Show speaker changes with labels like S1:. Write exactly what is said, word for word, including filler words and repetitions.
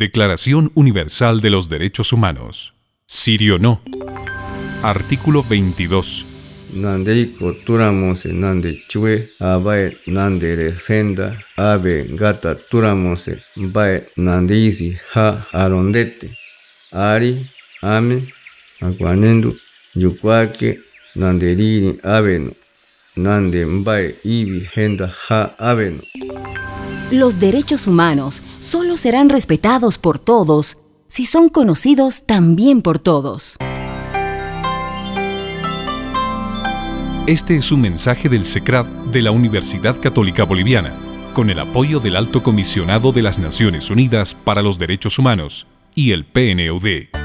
S1: Declaración Universal de los Derechos Humanos. Sirio no. Artículo veintidós.
S2: Nandeiko turamose nande chue abae nande re senda abe gata turamose bae nandeisi ha arondete ari ame aguanendu yukwake nanderini abeno nande mbae ibi henda ha abeno.
S3: Los derechos humanos solo serán respetados por todos si son conocidos también por todos.
S1: Este es un mensaje del SECRAD de la Universidad Católica Boliviana, con el apoyo del Alto Comisionado de las Naciones Unidas para los Derechos Humanos y el P N U D.